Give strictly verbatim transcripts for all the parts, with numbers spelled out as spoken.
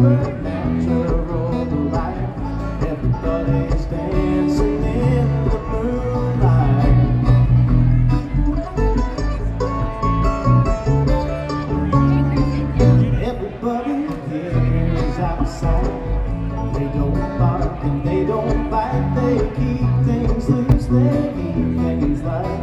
supernatural life. Everybody's dancing in the moonlight. Everybody here is outside. They don't bark and they don't bite. They keep things loose, they keep things light.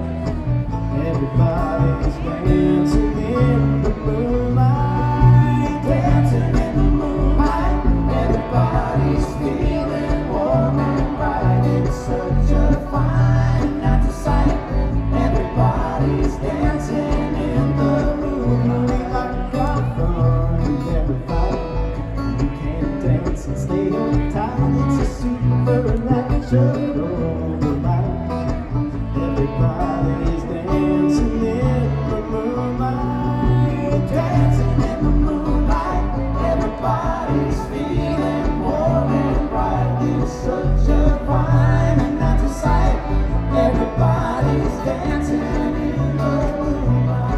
Everybody's dancing in the moonlight. Dancing in the moonlight. Everybody's feeling warm and bright. It's such a fine night to sight. Everybody's dancing in the moonlight. We like our fun and every fight. You can't dance and stay uptight. It's a supernatural life. Everybody's dancing in the moonlight. Dancing in the moonlight. Everybody's feeling warm and bright. It's such a fine and night to sight. Everybody's dancing in the moonlight.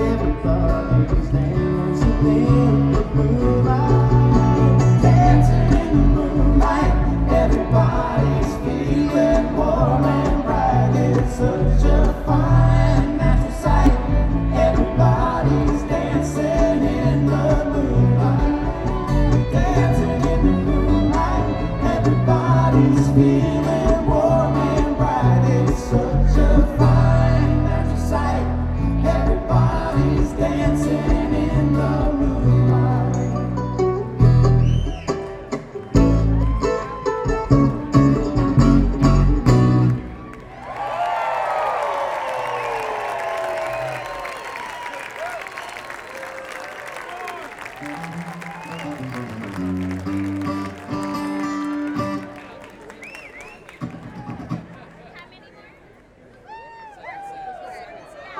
Everybody's dancing in the moonlight, dancing.